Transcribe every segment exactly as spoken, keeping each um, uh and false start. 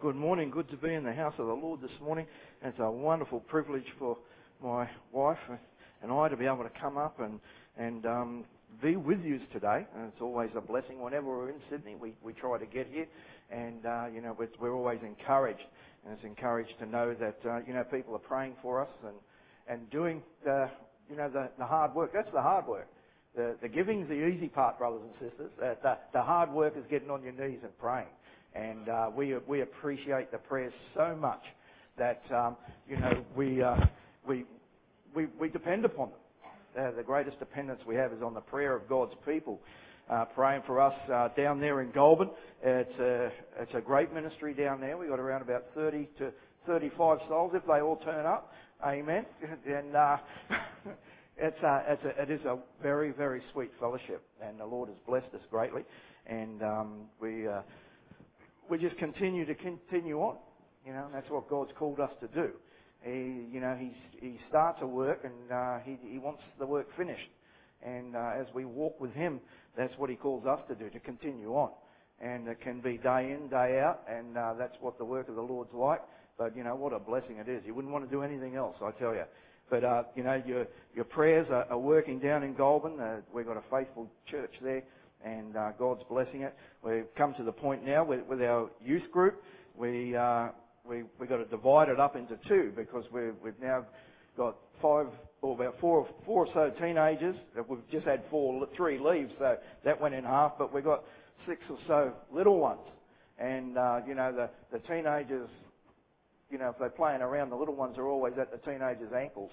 Good morning. Good to be in the house of the Lord this morning. It's a wonderful privilege for my wife and I to be able to come up and and um, be with you today. And it's always a blessing. Whenever we're in Sydney, we, we try to get here, and uh, you know we're, we're always encouraged, and it's encouraged to know that uh, you know people are praying for us and and doing the you know the, the hard work. That's the hard work. The, the giving's the easy part, brothers and sisters. Uh, the, the hard work is getting on your knees and praying. And uh, we we appreciate the prayers so much that um, you know we uh, we we we depend upon them. Uh, the greatest dependence we have is on the prayer of God's people, uh, praying for us uh, down there in Goulburn. It's a it's a great ministry down there. We got around about thirty to thirty-five souls if they all turn up. Amen. And uh, it's a, it's a, it is a very very sweet fellowship, and the Lord has blessed us greatly, and um, we. Uh, We just continue to continue on, you know, and that's what God's called us to do. He, you know, he's, he starts a work and uh, he, he wants the work finished. And uh, as we walk with Him, that's what He calls us to do, to continue on. And it can be day in, day out, and uh, that's what the work of the Lord's like. But, you know, what a blessing it is. You wouldn't want to do anything else, I tell you. But, uh, you know, your your prayers are, are working down in Goulburn. Uh, we've got a faithful church there. And uh, God's blessing it. We've come to the point now with, with our youth group. We uh, we we got to divide it up into two because we've we've now got five or about four four or so teenagers. We've just had four three leave, so that went in half. But we've got six or so little ones, and uh, you know the the teenagers. You know, if they're playing around, the little ones are always at the teenagers' ankles.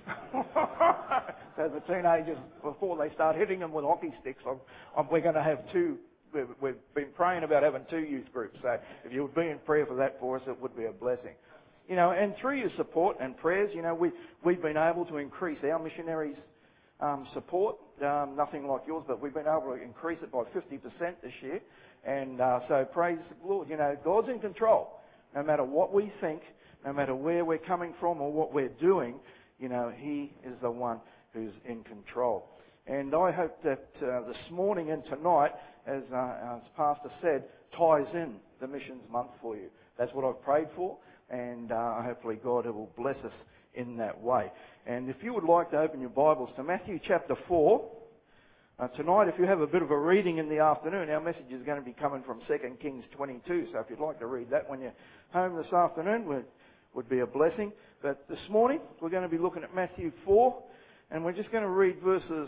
So the teenagers, before they start hitting them with hockey sticks, I'm, I'm, we're going to have two. We've, we've been praying about having two youth groups. So if you would be in prayer for that for us, it would be a blessing. You know, and through your support and prayers, you know, we, we've been able to increase our missionaries' um, support. Um, nothing like yours, but we've been able to increase it by fifty percent this year. And uh, so praise the Lord. You know, God's in control. No matter what we think, no matter where we're coming from or what we're doing, you know, He is the one who's in control. And I hope that uh, this morning and tonight, as, uh, as Pastor said, ties in the missions month for you. That's what I've prayed for, and uh, hopefully God will bless us in that way. And if you would like to open your Bibles to Matthew chapter four, Uh, tonight, if you have a bit of a reading in the afternoon, our message is going to be coming from Second Kings twenty-two. So if you'd like to read that when you're home this afternoon, would would be a blessing. But this morning, we're going to be looking at Matthew four, and we're just going to read verses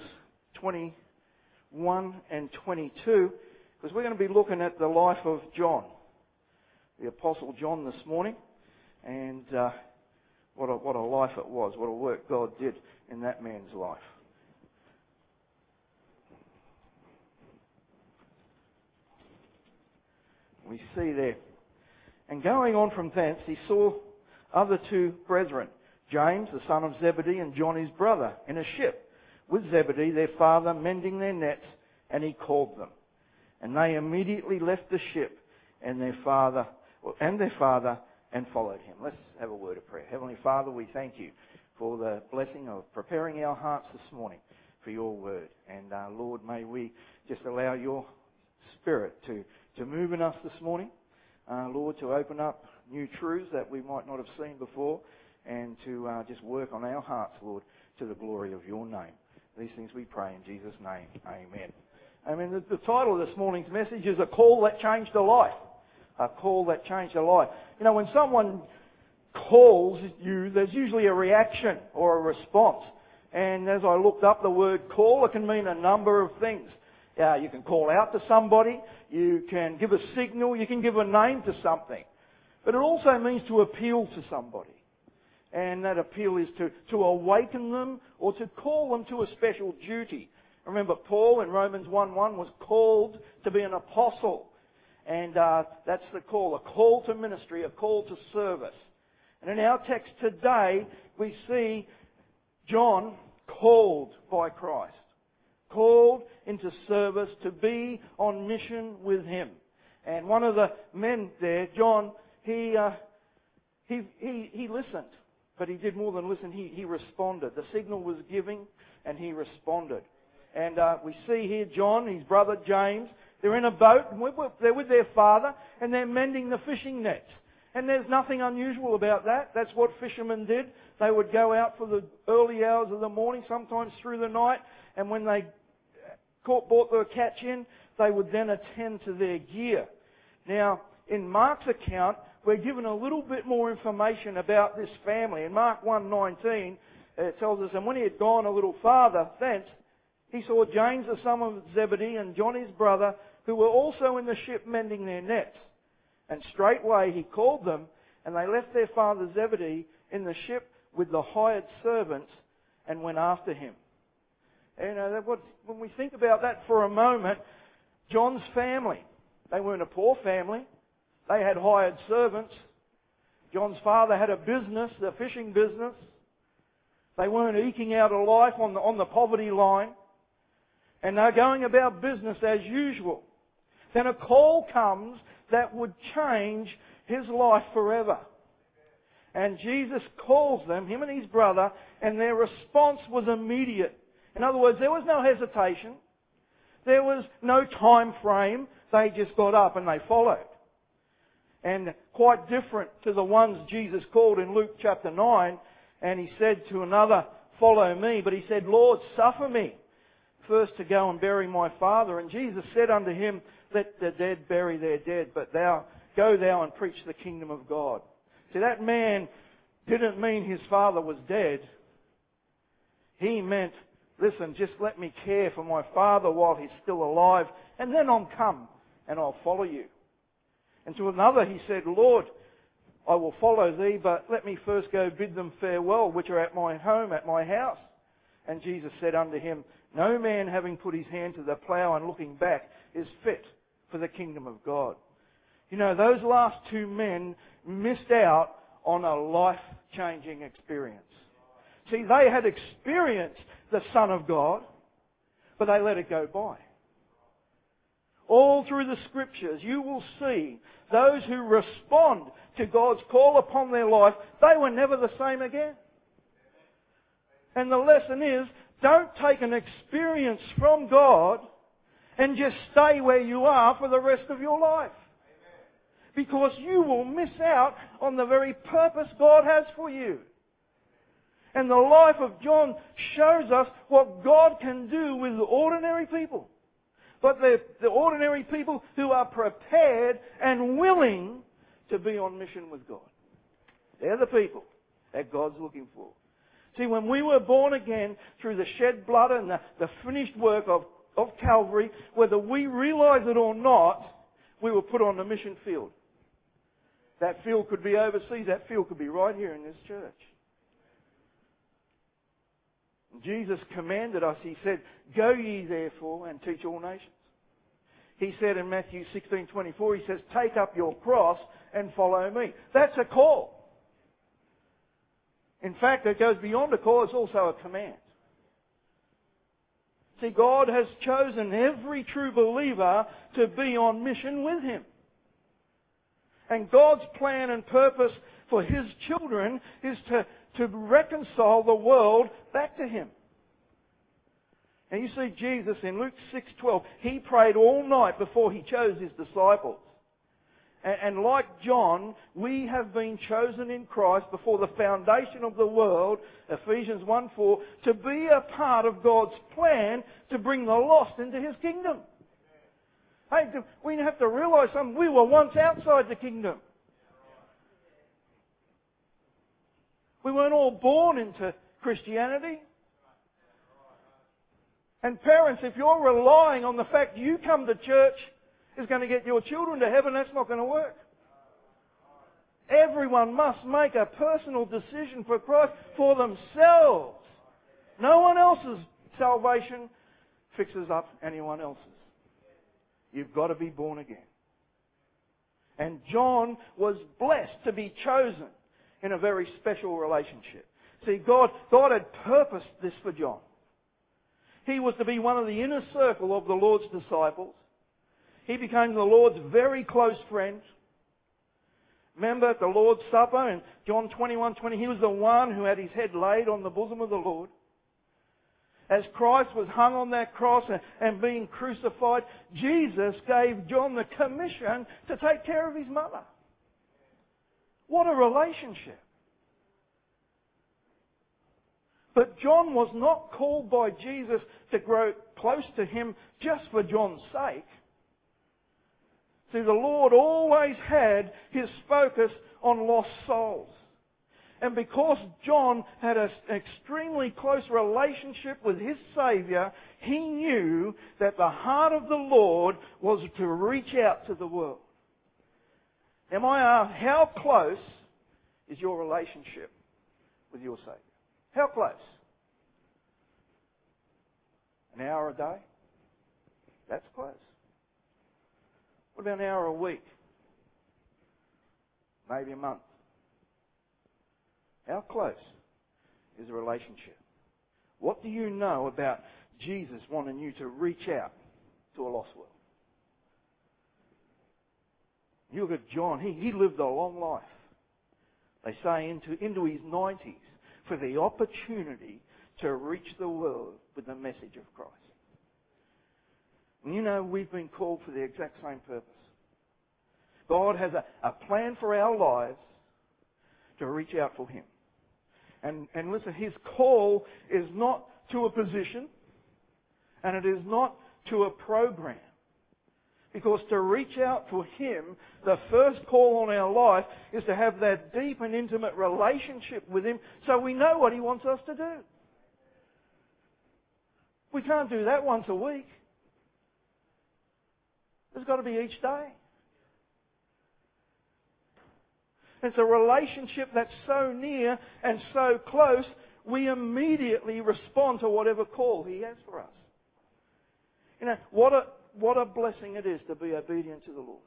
twenty-one and twenty-two, because we're going to be looking at the life of John, the Apostle John, this morning, and uh, what a what a life it was, what a work God did in that man's life. We see there. And going on from thence, he saw other two brethren, James, the son of Zebedee, and John his brother, in a ship, with Zebedee, their father, mending their nets, and he called them. And they immediately left the ship and their father, and their father, and followed him. Let's have a word of prayer. Heavenly Father, we thank you for the blessing of preparing our hearts this morning for your word. And uh, Lord, may we just allow your Spirit to to move in us this morning, uh, Lord, to open up new truths that we might not have seen before, and to uh, just work on our hearts, Lord, to the glory of your name. These things we pray in Jesus' name. Amen. I mean, the, the title of this morning's message is A Call That Changed a Life. A call that changed a life. You know, when someone calls you, there's usually a reaction or a response. And as I looked up the word call, it can mean a number of things. Uh, you can call out to somebody, you can give a signal, you can give a name to something. But it also means to appeal to somebody. And that appeal is to, to awaken them or to call them to a special duty. Remember, Paul in Romans one one was called to be an apostle. And uh, that's the call, a call to ministry, a call to service. And in our text today, we see John called by Christ. Called into service to be on mission with Him. And one of the men there, John, he uh, he he he listened, but he did more than listen. He he responded. The signal was giving, and he responded. And uh, we see here John, his brother James. They're in a boat, and they're with their father, and they're mending the fishing nets. And there's nothing unusual about that. That's what fishermen did. They would go out for the early hours of the morning, sometimes through the night, and when they caught, brought their catch in, they would then attend to their gear. Now, in Mark's account, we're given a little bit more information about this family. In Mark one nineteen, it tells us, and when he had gone a little farther thence, he saw James the son of Zebedee and John his brother, who were also in the ship mending their nets. And straightway he called them, and they left their father Zebedee in the ship with the hired servants and went after him. And, you know, that what, when we think about that for a moment, John's family, they weren't a poor family. They had hired servants. John's father had a business, a fishing business. They weren't eking out a life on the, on the poverty line. And they're going about business as usual. Then a call comes that would change his life forever. And Jesus calls them, him and his brother, and their response was immediate. In other words, there was no hesitation. There was no time frame. They just got up and they followed. And quite different to the ones Jesus called in Luke chapter nine, and he said to another, "Follow me," but he said, "Lord, suffer me first to go and bury my father." And Jesus said unto him, "Let the dead bury their dead, but thou go thou and preach the kingdom of God." See, that man didn't mean his father was dead. He meant, listen, just let me care for my father while he's still alive, and then I'll come and I'll follow you. And to another he said, "Lord, I will follow thee, but let me first go bid them farewell, which are at my home, at my house." And Jesus said unto him, "No man having put his hand to the plough and looking back is fit for the kingdom of God." You know, those last two men missed out on a life-changing experience. See, they had experienced the Son of God, but they let it go by. All through the Scriptures, you will see those who respond to God's call upon their life, they were never the same again. And the lesson is, don't take an experience from God and just stay where you are for the rest of your life. Because you will miss out on the very purpose God has for you. And the life of John shows us what God can do with ordinary people. But they're the ordinary people who are prepared and willing to be on mission with God. They're the people that God's looking for. See, when we were born again through the shed blood and the, the finished work of, of Calvary, whether we realise it or not, we were put on the mission field. That field could be overseas, that field could be right here in this church. Jesus commanded us, He said, "Go ye therefore and teach all nations." He said in Matthew sixteen twenty-four, He says, "Take up your cross and follow me." That's a call. In fact, it goes beyond a call, it's also a command. See, God has chosen every true believer to be on mission with Him. And God's plan and purpose for His children is to, to reconcile the world back to Him. And you see Jesus in Luke six twelve, He prayed all night before He chose His disciples. And, and like John, we have been chosen in Christ before the foundation of the world, Ephesians one four, to be a part of God's plan to bring the lost into His kingdom. Hey, we have to realise something. We were once outside the kingdom. We weren't all born into Christianity. And parents, if you're relying on the fact you come to church is going to get your children to heaven, that's not going to work. Everyone must make a personal decision for Christ for themselves. No one else's salvation fixes up anyone else's. You've got to be born again. And John was blessed to be chosen in a very special relationship. See, God, God had purposed this for John. He was to be one of the inner circle of the Lord's disciples. He became the Lord's very close friend. Remember at the Lord's Supper in John twenty-one twenty, he was the one who had his head laid on the bosom of the Lord. As Christ was hung on that cross and, and being crucified, Jesus gave John the commission to take care of his mother. What a relationship. But John was not called by Jesus to grow close to him just for John's sake. See, the Lord always had his focus on lost souls. And because John had an extremely close relationship with his Saviour, he knew that the heart of the Lord was to reach out to the world. Now, may I ask, how close is your relationship with your Saviour? How close? An hour a day? That's close. What about an hour a week? Maybe a month? How close is a relationship? What do you know about Jesus wanting you to reach out to a lost world? You look at John, he, he lived a long life. They say into, into his nineties for the opportunity to reach the world with the message of Christ. And you know, we've been called for the exact same purpose. God has a, a plan for our lives to reach out for Him. And, and listen, His call is not to a position, and it is not to a program. Because to reach out for Him, the first call on our life is to have that deep and intimate relationship with Him so we know what He wants us to do. We can't do that once a week. There's got to be each day. It's a relationship that's so near and so close, we immediately respond to whatever call He has for us. You know, what a, what a blessing it is to be obedient to the Lord.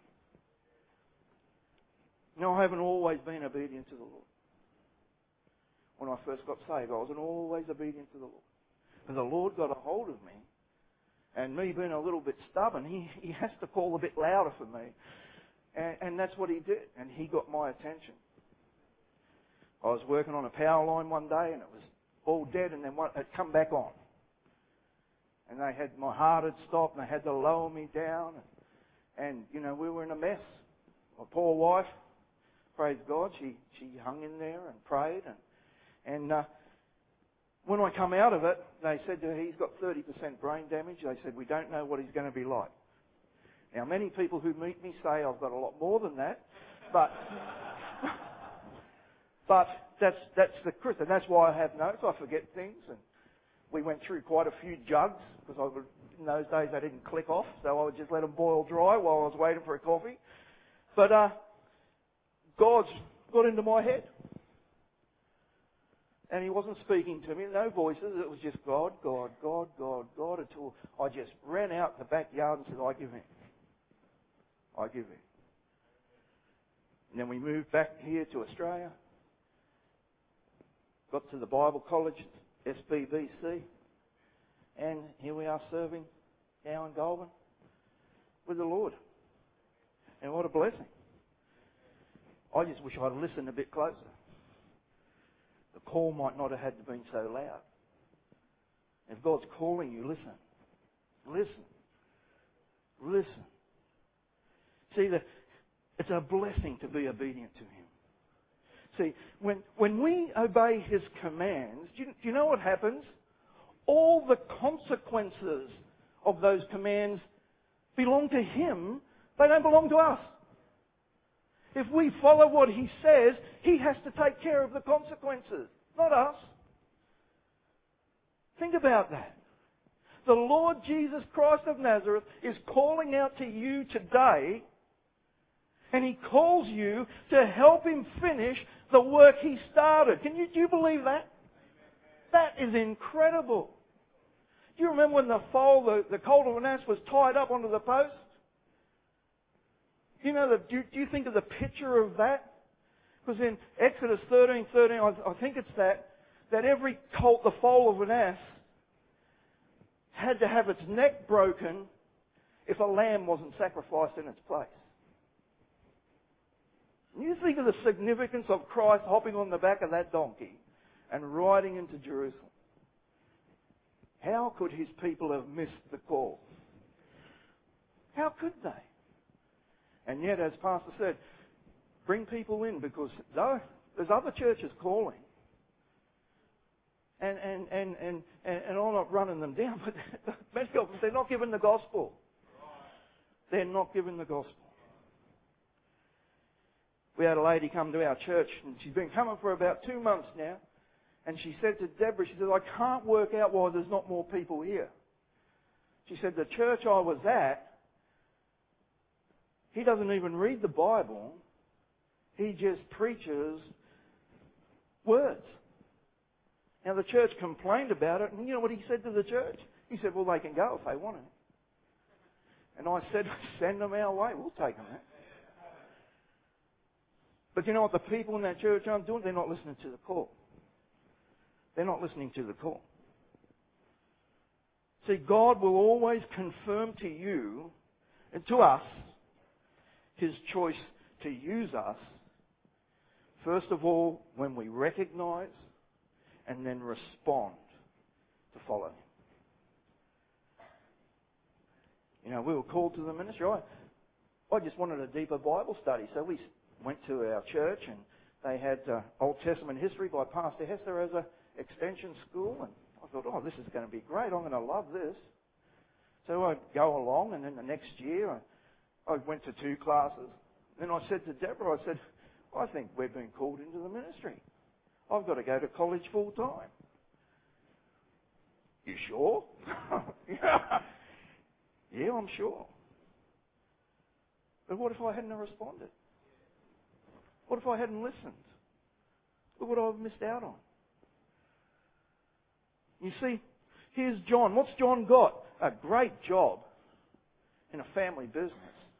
You know, I haven't always been obedient to the Lord. When I first got saved, I wasn't always obedient to the Lord. But the Lord got a hold of me, and me being a little bit stubborn, He, he has to call a bit louder for me. And, and that's what He did, and He got my attention. I was working on a power line one day, and it was all dead, and then one, it come back on. And they had, my heart had stopped, and they had to lower me down. And, and you know, we were in a mess. My poor wife, praise God, she, she hung in there and prayed. And, and uh, when I come out of it, they said to her, he's got thirty percent brain damage. They said, we don't know what he's going to be like. Now, many people who meet me say I've got a lot more than that. But, but that's, that's the truth. And that's why I have notes. I forget things. And we went through quite a few jugs, because I would, in those days they didn't click off, so I would just let them boil dry while I was waiting for a coffee. But uh, God's got into my head. And He wasn't speaking to me, no voices, it was just God, God, God, God, God, until I just ran out the backyard and said, I give in. I give in. And then we moved back here to Australia, got to the Bible College, S B B C, and here we are serving now in Goulburn with the Lord. And what a blessing. I just wish I'd listened a bit closer. The call might not have had to be so loud. If God's calling you, listen. Listen. Listen. See, the, it's a blessing to be obedient to Him. See, when, when we obey His commands, do you, do you know what happens? All the consequences of those commands belong to Him. They don't belong to us. If we follow what He says, He has to take care of the consequences, not us. Think about that. The Lord Jesus Christ of Nazareth is calling out to you today, and He calls you to help Him finish the work He started. Can you, do you believe that? That is incredible. Do you remember when the foal, the, the colt of an ass, was tied up onto the post? You know, the, do, do you think of the picture of that? Because in Exodus thirteen thirteen, I, I think it's that, that every colt, the foal of an ass, had to have its neck broken if a lamb wasn't sacrificed in its place. You think of the significance of Christ hopping on the back of that donkey and riding into Jerusalem. How could His people have missed the call? How could they? And yet, as Pastor said, Bring people in, because though there's other churches calling. And, and, and, and, and, and I'm not running them down, but many of them, they're not given the gospel. They're not given the gospel. We had a lady come to our church, and she's been coming for about two months now. And she said to Deborah, she said, I can't work out why there's not more people here. She said, the church I was at, he doesn't even read the Bible. He just preaches words. Now the church complained about it, and you know what he said to the church? He said, well, they can go if they want to. And I said, send them our way, we'll take them there. But you know what the people in that church aren't doing? They're not listening to the call. They're not listening to the call. See, God will always confirm to you and to us His choice to use us, first of all, when we recognise and then respond to follow Him. You know, we were called to the ministry. I, I just wanted a deeper Bible study, so we went to our church, and they had uh, Old Testament history by Pastor Hester as a extension school, and I thought, oh, this is going to be great. I'm going to love this. So I'd go along, and then the next year I, I went to two classes. Then I said to Deborah, I said, I think we've been called into the ministry. I've got to go to college full time. You sure? yeah. yeah, I'm sure. But what if I hadn't responded? What if I hadn't listened? Look what I've missed out on. You see, here's John. What's John got? A great job in a family business.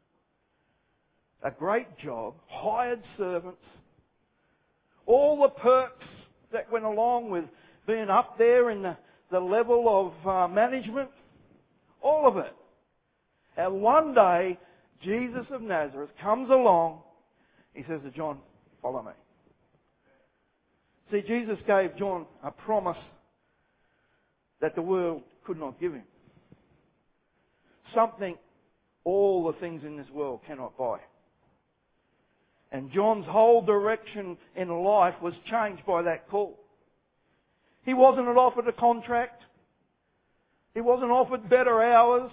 A great job, hired servants, all the perks that went along with being up there in the, the level of uh, management, all of it. And one day, Jesus of Nazareth comes along. He says to John, follow me. See, Jesus gave John a promise that the world could not give him. Something all the things in this world cannot buy. And John's whole direction in life was changed by that call. He wasn't offered a contract. He wasn't offered better hours.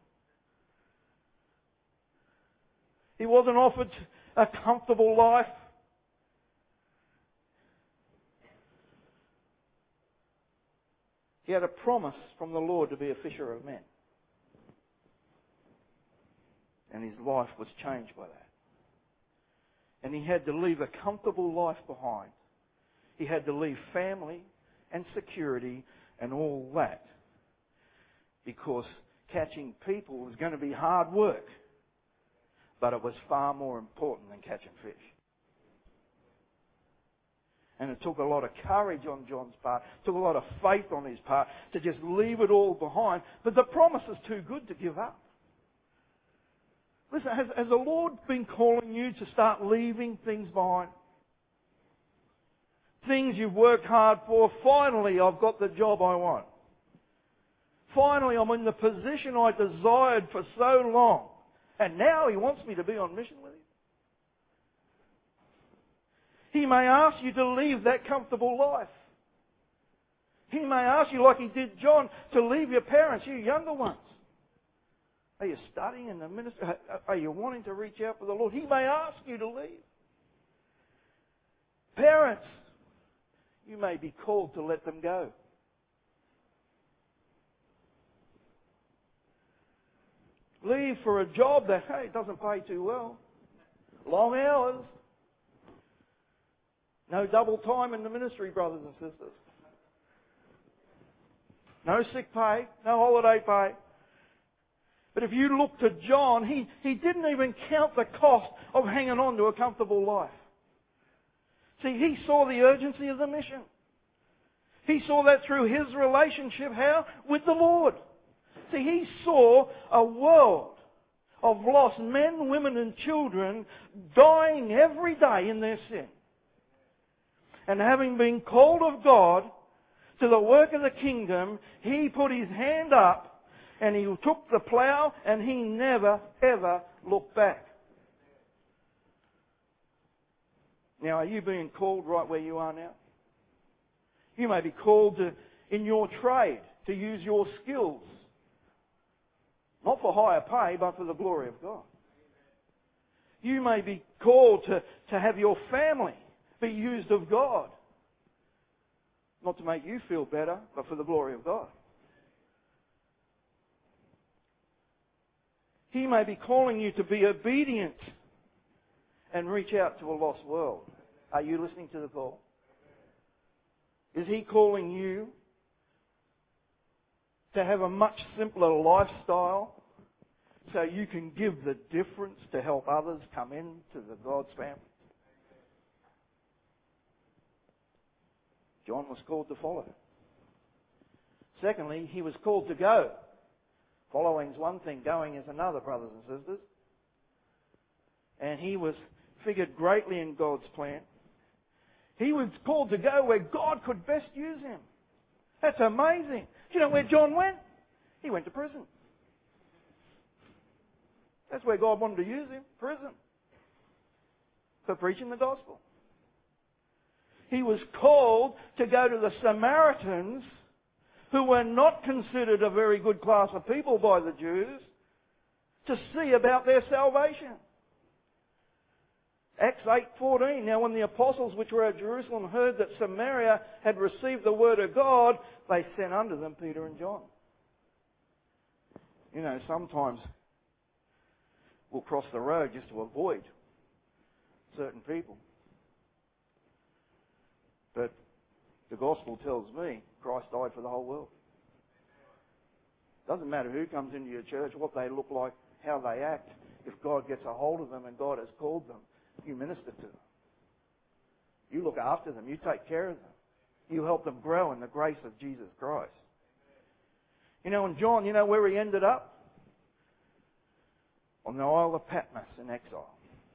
He wasn't offered a comfortable life. He had a promise from the Lord to be a fisher of men. And his life was changed by that. And he had to leave a comfortable life behind. He had to leave family and security and all that. Because catching people was going to be hard work. But it was far more important than catching fish. And it took a lot of courage on John's part. It took a lot of faith on his part to just leave it all behind. But the promise is too good to give up. Listen, has, has the Lord been calling you to start leaving things behind? Things you've worked hard for. Finally, I've got the job I want. Finally, I'm in the position I desired for so long. And now He wants me to be on mission with Him. He may ask you to leave that comfortable life. He may ask you, like He did John, to leave your parents, you younger ones. Are you studying in the ministry? Are you wanting to reach out for the Lord? He may ask you to leave. Parents, you may be called to let them go. Leave for a job that, hey, doesn't pay too well. Long hours. No double time in the ministry, brothers and sisters. No sick pay, no holiday pay. But if you look to John, he, he didn't even count the cost of hanging on to a comfortable life. See, he saw the urgency of the mission. He saw that through his relationship, how? With the Lord. See, he saw a world of lost men, women and children dying every day in their sin. And having been called of God to the work of the kingdom, he put his hand up and he took the plough and he never, ever looked back. Now, are you being called right where you are now? You may be called to, in your trade, to use your skills. Not for higher pay, but for the glory of God. You may be called to, to have your family be used of God. Not to make you feel better, but for the glory of God. He may be calling you to be obedient and reach out to a lost world. Are you listening to the call? Is He calling you to have a much simpler lifestyle so you can give the difference to help others come into the God's family? John was called to follow. Secondly, he was called to go. Following is one thing, going is another, brothers and sisters. And he was figured greatly in God's plan. He was called to go where God could best use him. That's amazing. Do you know where John went? He went to prison. That's where God wanted to use him, prison, for preaching the gospel. He was called to go to the Samaritans, who were not considered a very good class of people by the Jews, to see about their salvation. Acts eight fourteen. Now when the apostles which were at Jerusalem heard that Samaria had received the word of God, they sent unto them Peter and John. You know, sometimes we'll cross the road just to avoid certain people. But the gospel tells me Christ died for the whole world. Doesn't matter who comes into your church, what they look like, how they act. If God gets a hold of them and God has called them, you minister to them. You look after them. You take care of them. You help them grow in the grace of Jesus Christ. You know, and John, you know where he ended up? On the Isle of Patmos in exile.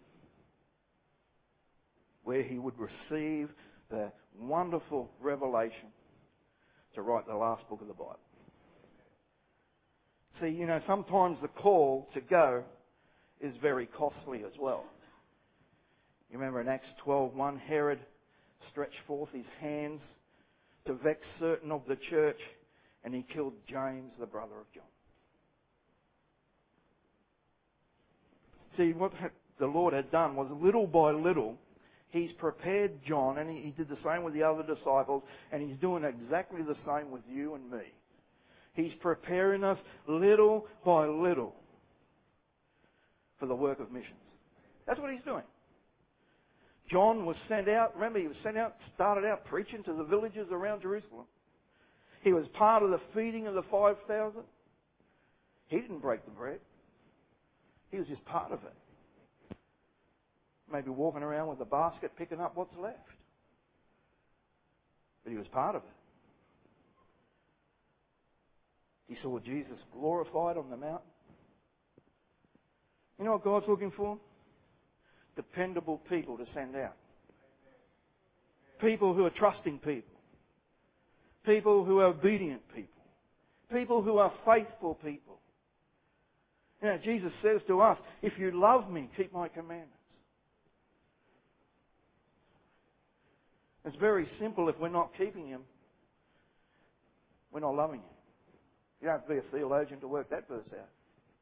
Where he would receive the wonderful revelation to write the last book of the Bible. See, you know, sometimes the call to go is very costly as well. You remember in Acts twelve one, Herod stretched forth his hands to vex certain of the church, and he killed James, the brother of John. See, what the Lord had done was little by little, He's prepared John, and he did the same with the other disciples, and He's doing exactly the same with you and me. He's preparing us little by little for the work of missions. That's what He's doing. John was sent out, remember he was sent out, started out preaching to the villages around Jerusalem. He was part of the feeding of the five thousand. He didn't break the bread. He was just part of it. Maybe walking around with a basket picking up what's left. But he was part of it. He saw Jesus glorified on the mountain. You know what God's looking for? Dependable people to send out. People who are trusting people. People who are obedient people. People who are faithful people. You know, Jesus says to us, if you love me, keep my commandments. It's very simple. If we're not keeping Him, we're not loving Him. You don't have to be a theologian to work that verse out.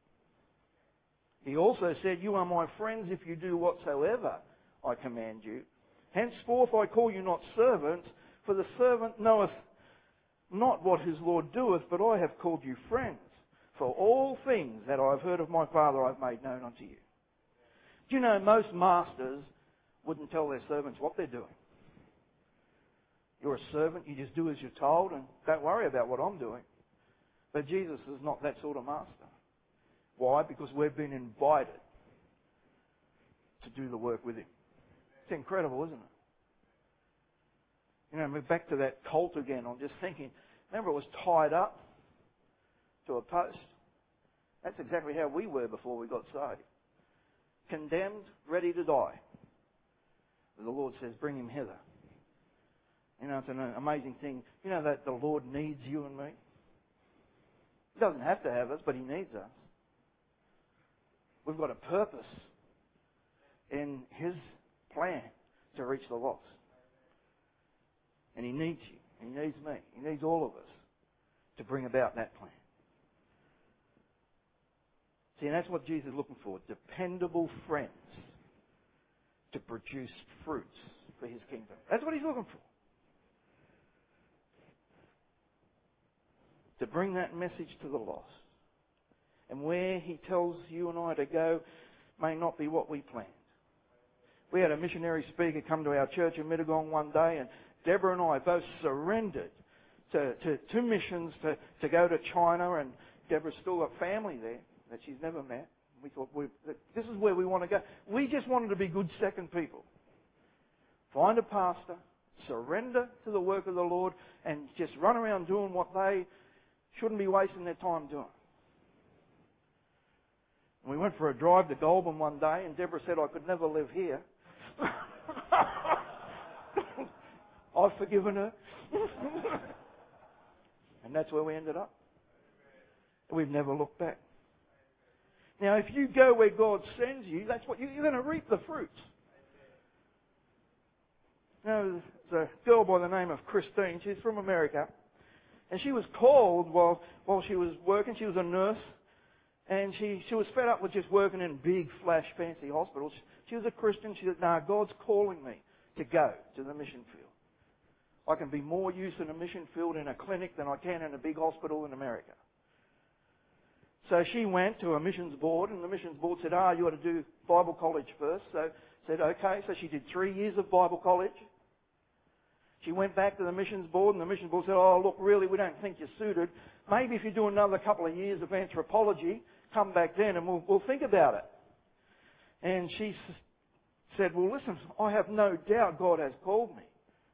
He also said, you are my friends if you do whatsoever I command you. Henceforth I call you not servants, for the servant knoweth not what his Lord doeth, but I have called you friends. For all things that I have heard of my Father I have made known unto you. Do you know most masters wouldn't tell their servants what they're doing? You're a servant, you just do as you're told and don't worry about what I'm doing. But Jesus is not that sort of master. Why? Because we've been invited to do the work with Him. It's incredible, isn't it? You know, we're back to that colt again. I'm just thinking, remember it was tied up to a post? That's exactly how we were before we got saved. Condemned, ready to die. But the Lord says, bring him hither. You know, it's an amazing thing. You know that the Lord needs you and me? He doesn't have to have us, but He needs us. We've got a purpose in His plan to reach the lost. And He needs you. He needs me. He needs all of us to bring about that plan. See, and that's what Jesus is looking for. Dependable friends to produce fruits for His kingdom. That's what He's looking for. To bring that message to the lost. And where He tells you and I to go may not be what we planned. We had a missionary speaker come to our church in Mittagong one day, and Deborah and I both surrendered to, to, to missions to, to go to China, and Deborah's still got family there that she's never met. We thought, we, this is where we want to go. We just wanted to be good second people. Find a pastor, surrender to the work of the Lord, and just run around doing what they shouldn't be wasting their time doing. And we went for a drive to Goulburn one day, and Deborah said I could never live here. I've forgiven her. And that's where we ended up. We've never looked back. Now, if you go where God sends you, that's what you, you're going to reap the fruits. Now, there's a girl by the name of Christine. She's from America. And she was called while, while she was working. She was a nurse. And she, she was fed up with just working in big, flash, fancy hospitals. She was a Christian. She said, no, God's calling me to go to the mission field. I can be more use in a mission field in a clinic than I can in a big hospital in America. So she went to a missions board, and the missions board said, ah, you ought to do Bible college first. So said, okay. So she did three years of Bible college. She went back to the missions board, and the missions board said, oh, look, really, we don't think you're suited. Maybe if you do another couple of years of anthropology, come back then and we'll, we'll think about it. And she s- said, well, listen, I have no doubt God has called me.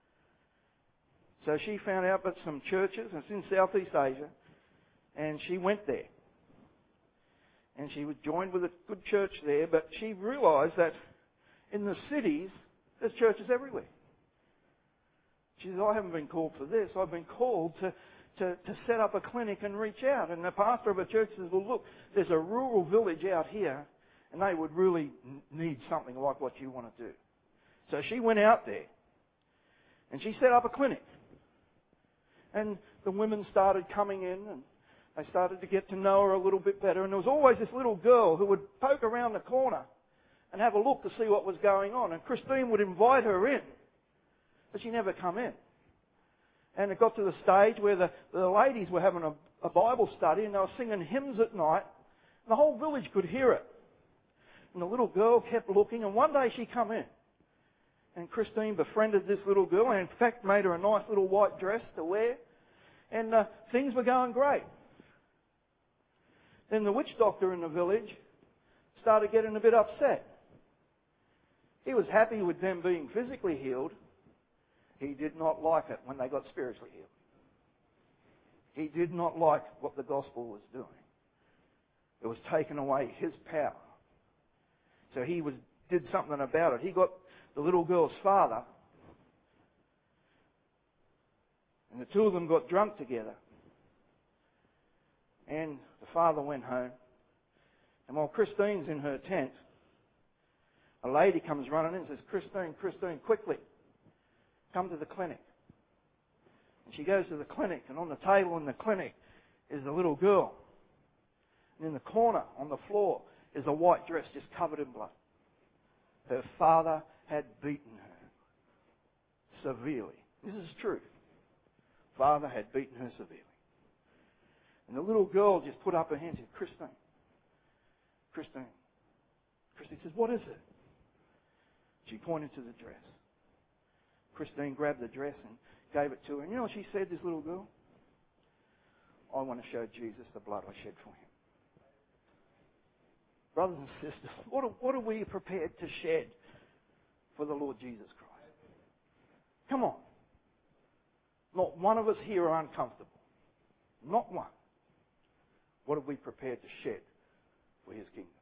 So she found out about some churches, and it's in Southeast Asia, and she went there. And she was joined with a good church there, but she realised that in the cities, there's churches everywhere. She said, I haven't been called for this. I've been called to, to, to set up a clinic and reach out. And the pastor of a church says, well, look, there's a rural village out here, and they would really need something like what you want to do. So she went out there, and she set up a clinic. And the women started coming in, and they started to get to know her a little bit better. And there was always this little girl who would poke around the corner and have a look to see what was going on. And Christine would invite her in, but she never come in. And it got to the stage where the, the ladies were having a, a Bible study, and they were singing hymns at night. And the whole village could hear it. And the little girl kept looking, and one day she come in. And Christine befriended this little girl, and in fact made her a nice little white dress to wear. And uh, things were going great. Then the witch doctor in the village started getting a bit upset. He was happy with them being physically healed. He did not like it when they got spiritually healed. He did not like what the gospel was doing. It was taking away his power. So he was did something about it. He got the little girl's father, and the two of them got drunk together. And the father went home. And while Christine's in her tent, a lady comes running in and says, Christine, Christine, quickly, come to the clinic. And she goes to the clinic, and on the table in the clinic is a little girl. And in the corner, on the floor, is a white dress just covered in blood. Her father had beaten her severely. This is true. Father had beaten her severely. And the little girl just put up her hand and said, Christine, Christine. Christine says, what is it? She pointed to the dress. Christine grabbed the dress and gave it to her. And you know what she said, this little girl? I want to show Jesus the blood I shed for him. Brothers and sisters, what are, what are we prepared to shed for the Lord Jesus Christ? Come on. Not one of us here are uncomfortable. Not one. What are we prepared to shed for his kingdom?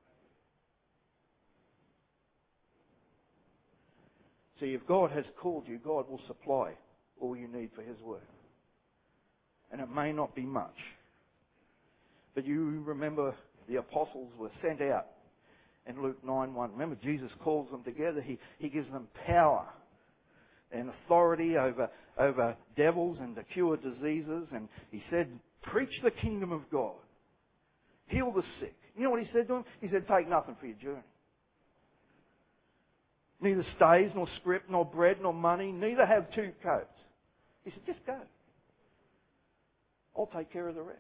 See, if God has called you, God will supply all you need for his work. And it may not be much. But you remember the apostles were sent out in Luke nine one. Remember, Jesus calls them together. He, he gives them power and authority over, over devils and to cure diseases. And he said, preach the kingdom of God. Heal the sick. You know what he said to him? He said, take nothing for your journey. Neither stays, nor scrip, nor bread, nor money. Neither have two coats. He said, just go. I'll take care of the rest.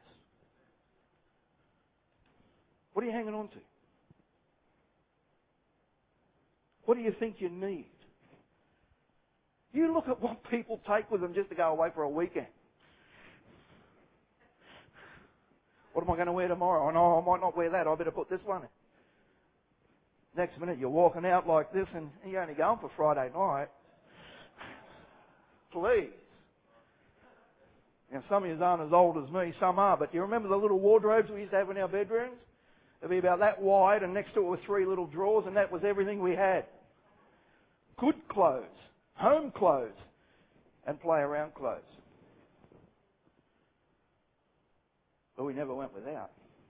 What are you hanging on to? What do you think you need? You look at what people take with them just to go away for a weekend. What am I going to wear tomorrow? Oh no, I might not wear that. I better put this one in. Next minute you're walking out like this and you're only going for Friday night. Please. Now some of you aren't as old as me, some are, but do you remember the little wardrobes we used to have in our bedrooms? They'd be about that wide and next to it were three little drawers and that was everything we had. Good clothes, home clothes, and play around clothes. But we never went without.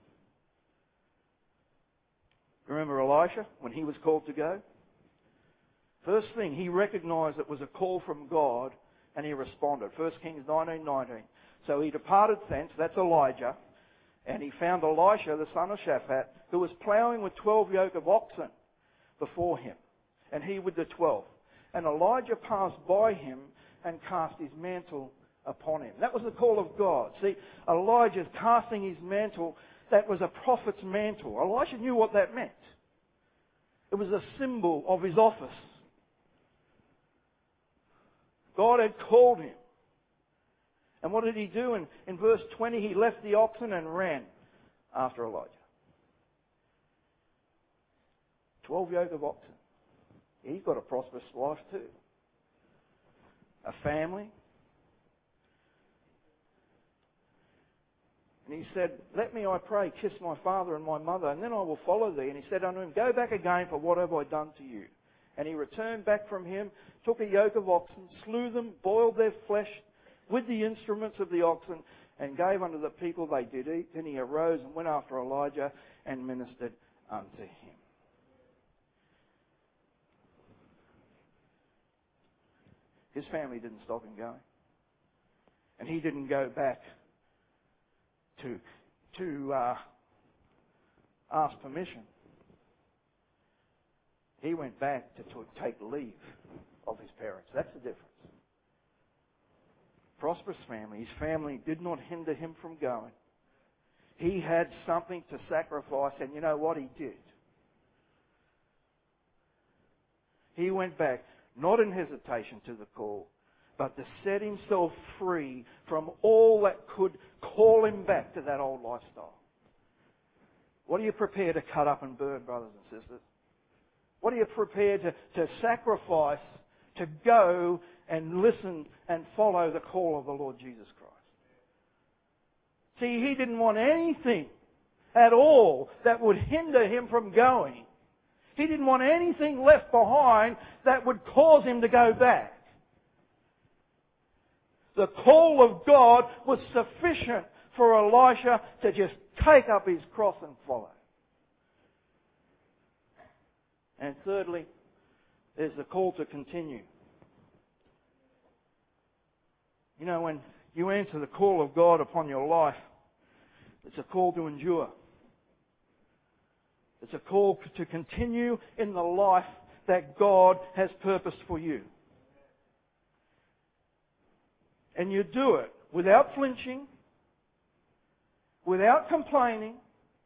Remember Elisha, when he was called to go? First thing, he recognised it was a call from God and he responded. First Kings nineteen nineteen. So he departed thence, that's Elijah, and he found Elisha, the son of Shaphat, who was ploughing with twelve yoke of oxen before him, and he with the twelve. And Elijah passed by him and cast his mantle upon him. That was the call of God. See, Elijah's casting his mantle, that was a prophet's mantle. Elisha knew what that meant. It was a symbol of his office. God had called him. And what did he do? In, in verse twenty, he left the oxen and ran after Elijah. Twelve yoke of oxen. He's got a prosperous life too. A family. And he said, let me, I pray, kiss my father and my mother, and then I will follow thee. And he said unto him, go back again, for what have I done to you? And he returned back from him, took a yoke of oxen, slew them, boiled their flesh with the instruments of the oxen, and gave unto the people they did eat. Then he arose and went after Elijah and ministered unto him. His family didn't stop him going. And he didn't go back to, to uh, ask permission. He went back to, to take leave of his parents. That's the difference. Prosperous family. His family did not hinder him from going. He had something to sacrifice, and you know what he did? He went back, not in hesitation to the call, but to set himself free from all that could call him back to that old lifestyle. What are you prepared to cut up and burn, brothers and sisters? What are you prepared to, to sacrifice to go and listen and follow the call of the Lord Jesus Christ? See, he didn't want anything at all that would hinder him from going. He didn't want anything left behind that would cause him to go back. The call of God was sufficient for Elisha to just take up his cross and follow. And thirdly, there's the call to continue. You know, when you answer the call of God upon your life, it's a call to endure. It's a call to continue in the life that God has purposed for you. And you do it without flinching, without complaining.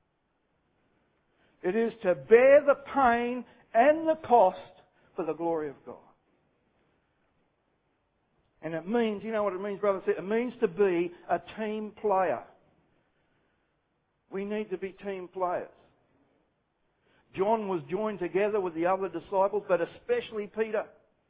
It is to bear the pain and the cost for the glory of God. And it means, you know what it means, brother? It means to be a team player. We need to be team players. John was joined together with the other disciples, but especially Peter.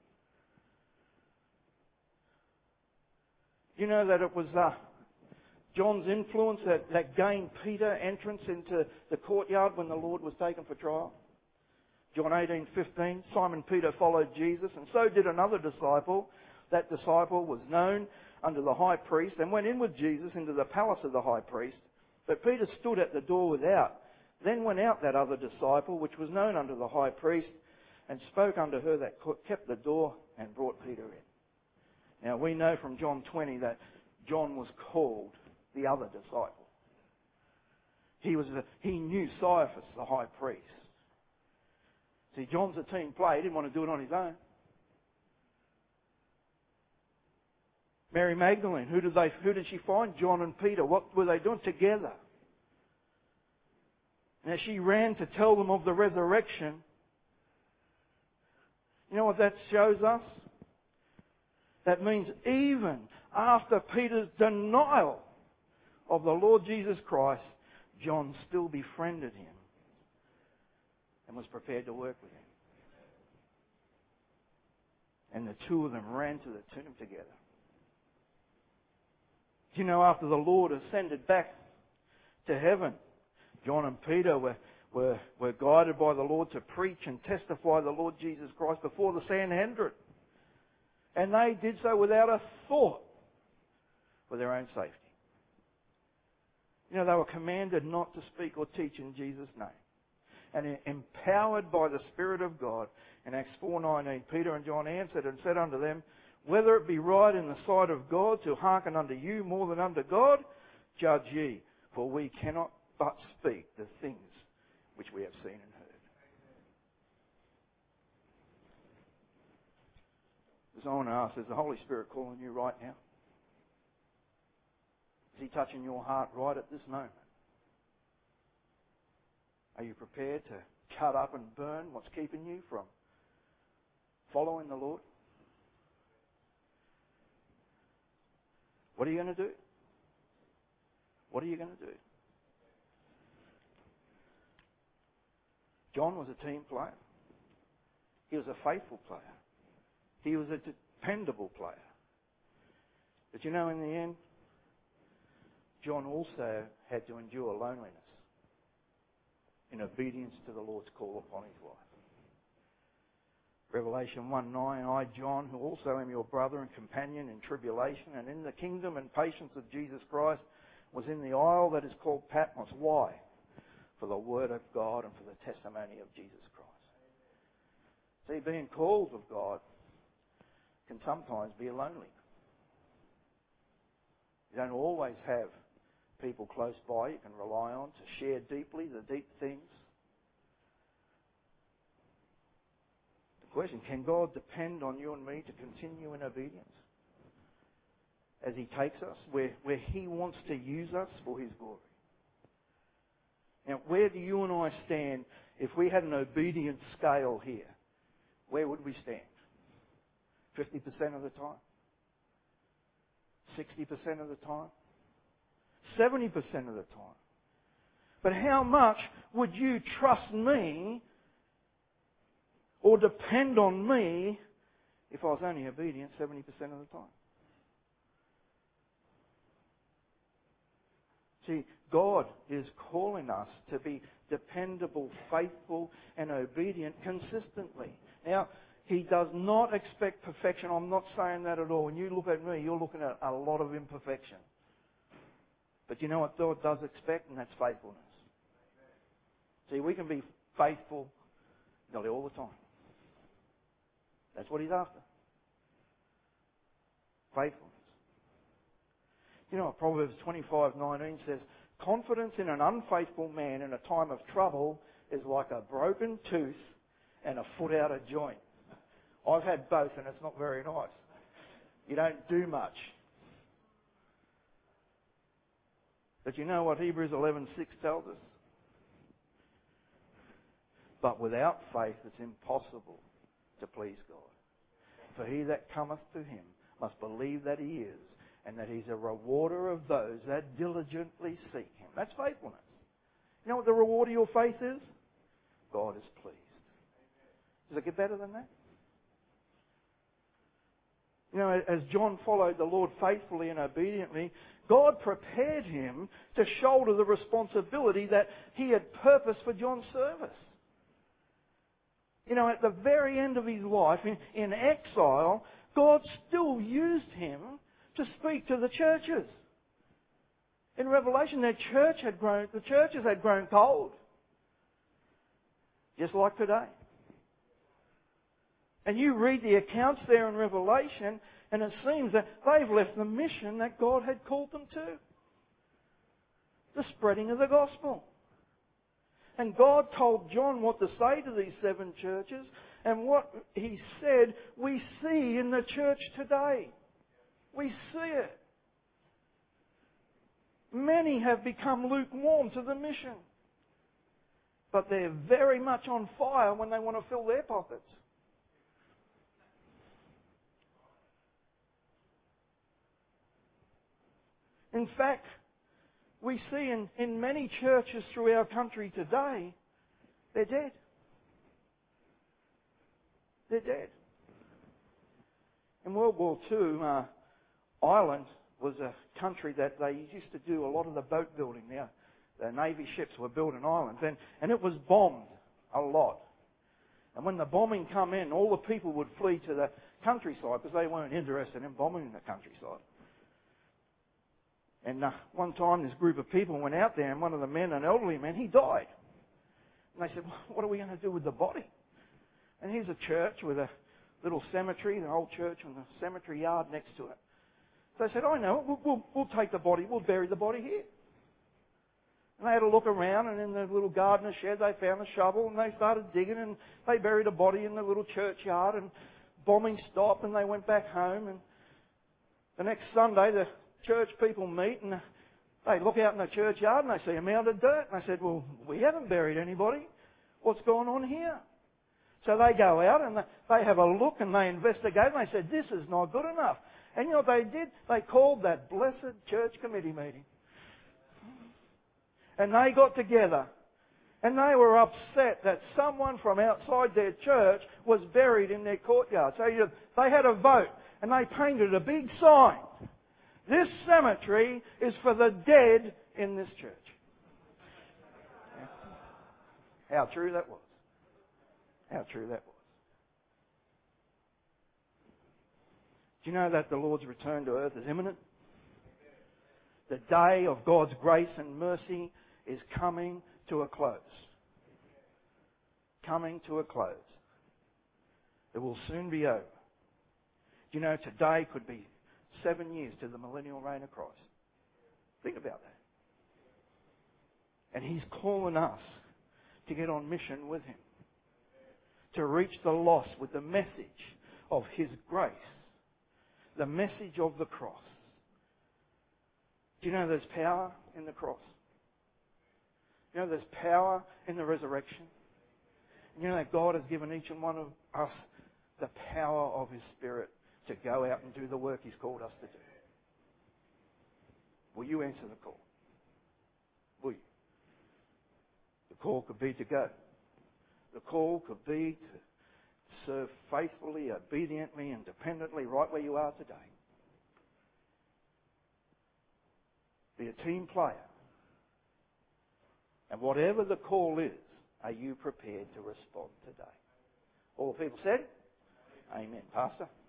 You know that it was uh, John's influence that, that gained Peter entrance into the courtyard when the Lord was taken for trial. John eighteen fifteen, Simon Peter followed Jesus, and so did another disciple. That disciple was known under the high priest and went in with Jesus into the palace of the high priest. But Peter stood at the door without, Then went out that other disciple, which was known unto the high priest, and spoke unto her that kept the door, and brought Peter in. Now we know from John twenty that John was called the other disciple. He was a, he knew Caiaphas, the high priest. See, John's a team player. He didn't want to do it on his own. Mary Magdalene, who did they? Who did she find? John and Peter. What were they doing together? Now she ran to tell them of the resurrection. You know what that shows us? That means even after Peter's denial of the Lord Jesus Christ, John still befriended him and was prepared to work with him. And the two of them ran to the tomb together. You know, after the Lord ascended back to heaven, John and Peter were, were, were guided by the Lord to preach and testify the Lord Jesus Christ before the Sanhedrin. And they did so without a thought for their own safety. You know, they were commanded not to speak or teach in Jesus' name. And empowered by the Spirit of God, in Acts four nineteen, Peter and John answered and said unto them, whether it be right in the sight of God to hearken unto you more than unto God, judge ye, for we cannot but speak the things which we have seen and heard. So I want to ask, is the Holy Spirit calling you right now? Is He touching your heart right at this moment? Are you prepared to cut up and burn what's keeping you from following the Lord? What are you going to do? What are you going to do? John was a team player. He was a faithful player. He was a dependable player. But you know, in the end, John also had to endure loneliness in obedience to the Lord's call upon his life. Revelation one nine, I, John, who also am your brother and companion in tribulation and in the kingdom and patience of Jesus Christ, was in the isle that is called Patmos. Why? For the word of God and for the testimony of Jesus Christ. See, being called of God can sometimes be lonely. You don't always have people close by you can rely on to share deeply the deep things. The question, can God depend on you and me to continue in obedience as He takes us where, where He wants to use us for His glory? Now, where do you and I stand if we had an obedience scale here? Where would we stand? fifty percent of the time? sixty percent of the time? seventy percent of the time? But how much would you trust me or depend on me if I was only obedient seventy percent of the time? See, God is calling us to be dependable, faithful, and obedient consistently. Now, He does not expect perfection. I'm not saying that at all. When you look at me, you're looking at a lot of imperfection. But you know what God does expect? And that's faithfulness. See, we can be faithful nearly all the time. That's what He's after. Faithfulness. You know what Proverbs twenty-five nineteen says? Confidence in an unfaithful man in a time of trouble is like a broken tooth and a foot out of joint. I've had both and it's not very nice. You don't do much. But you know what Hebrews eleven six tells us? But without faith it's impossible to please God. For he that cometh to Him must believe that He is, and that He's a rewarder of those that diligently seek Him. That's faithfulness. You know what the reward of your faith is? God is pleased. Does it get better than that? You know, as John followed the Lord faithfully and obediently, God prepared him to shoulder the responsibility that He had purposed for John's service. You know, at the very end of his life, in, in exile, God still used him to speak to the churches. In Revelation, their church had grown, the churches had grown cold. just like today. And you read the accounts there in Revelation, and it seems that they've left the mission that God had called them to. The spreading of the gospel. And God told John what to say to these seven churches, and what he said we see in the church today. We see it. Many have become lukewarm to the mission. But they're very much on fire when they want to fill their pockets. In fact, we see in, in many churches through our country today, they're dead. They're dead. In World War Two, uh, Ireland was a country that they used to do a lot of the boat building there. The Navy ships were built in Ireland, and, and it was bombed a lot. And when the bombing come in, all the people would flee to the countryside because they weren't interested in bombing the countryside. And uh, one time this group of people went out there, and one of the men, an elderly man, he died. And they said, well, what are we going to do with the body? And here's a church with a little cemetery, an old church with a cemetery yard next to it. So they said, I know, we'll, we'll, we'll take the body, we'll bury the body here. And they had a look around, and in the little gardener shed they found a shovel, and they started digging, and they buried a body in the little churchyard, and bombing stopped, and they went back home. And the next Sunday the church people meet, and they look out in the churchyard, and they see a mound of dirt. And they said, well, we haven't buried anybody. What's going on here? So they go out, and they have a look, and they investigate, and they said, this is not good enough. And you know what they did? They called that blessed church committee meeting. And they got together, and they were upset that someone from outside their church was buried in their courtyard. So they had a vote, and they painted a big sign. This cemetery is for the dead in this church. How true that was. How true that was. Do you know that the Lord's return to earth is imminent? The day of God's grace and mercy is coming to a close. Coming to a close. It will soon be over. Do you know today could be seven years to the millennial reign of Christ? Think about that. And He's calling us to get on mission with Him. To reach the lost with the message of His grace. The message of the cross. Do you know there's power in the cross? You know there's power in the resurrection? And you know that God has given each and one of us the power of His Spirit to go out and do the work He's called us to do. Will you answer the call? Will you? The call could be to go. The call could be to serve faithfully, obediently and dependently right where you are today. Be a team player. And whatever the call is, are you prepared to respond today? All the people said? Amen. Pastor?